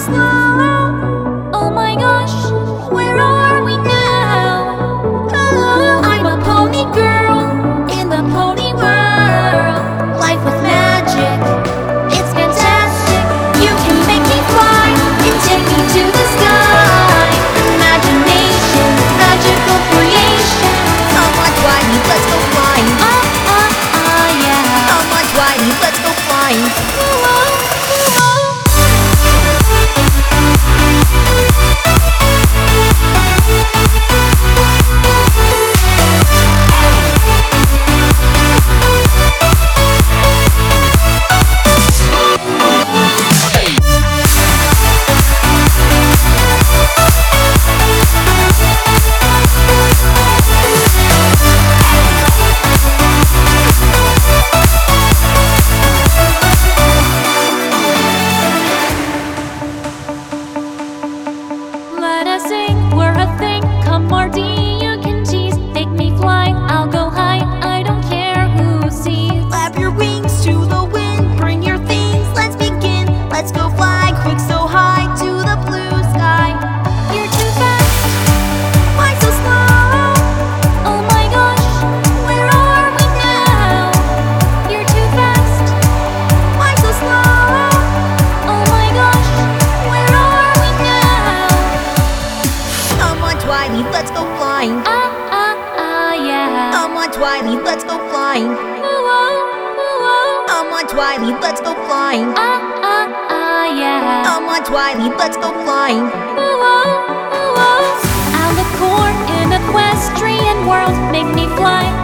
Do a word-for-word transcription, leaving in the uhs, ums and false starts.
slow? Oh my gosh, where are we now? Oh, I'm a pony girl in the pony world. Life with magic, it's fantastic. You can make me fly and take me to the sky. Imagination, magical creation. Come on, Twilight, let's go flying. Ah, ah, ah, yeah. Come on, Twilight, let's go flying. Ooh, oh, ooh, oh. Let us sing, we're a thing. Come Marty, you can tease. Make me fly, I'll go high. I don't care who sees. Clap your wings to the wind, bring your things, let's begin. Let's go fly quick so high to the blue sky. You're too fast, Why so slow? oh my gosh, where are we now? You're too fast, Why so slow? oh my gosh, where are we now? Come on, Twilight, let's go flying. Ah, ah, ah, yeah. Come on, Twilight, let's go flying. Ooh, oh, ooh, oh. Come on, Twilight, let's go flying. Ah, ah, ah, yeah. Come on, Twilight, let's go flying. Ooh, oh, ooh, oh. Alicorn in equestrian world, make me fly.